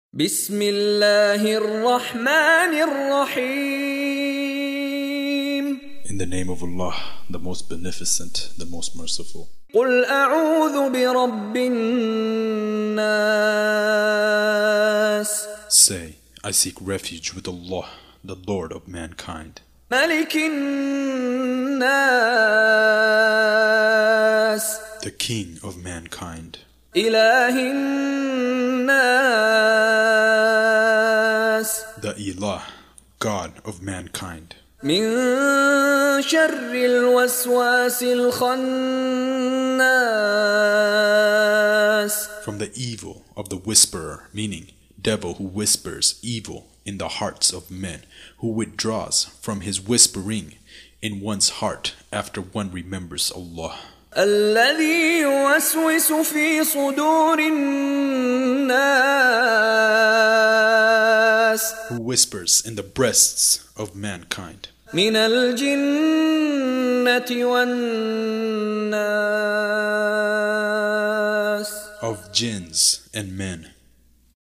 بسم الله الرحمن الرحيم. In the name of Allah, the most beneficent, the most merciful. قل أعوذ برب الناس. Say, I seek refuge with Allah, the Lord of mankind, ملك الناس. the King of mankind, إله الناس. the Ilah, God of mankind, من شر الوسواس الخناس. from the evil of the whisperer, meaning devil who whispers evil in the hearts of men, who withdraws from his whispering in one's heart after one remembers Allah, الذي يوسوس في صدور الناس. who whispers in the breasts of mankind, من الجنة والناس. of jinns and men.